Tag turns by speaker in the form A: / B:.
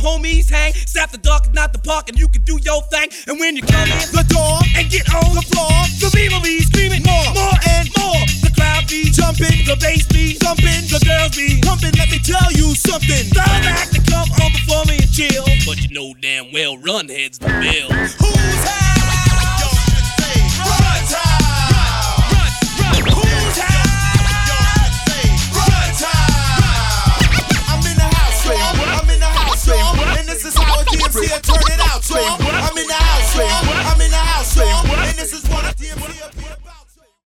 A: homies hang. Snap the dark, not the park, and you can do your thing. And when you come in the door and get on the floor, the people be screaming more and more. The crowd be jumping, the bass be thumping, the girls be pumping. Let me tell you something. Throw back to come on before me and chill, but you know damn well run heads the bill. Who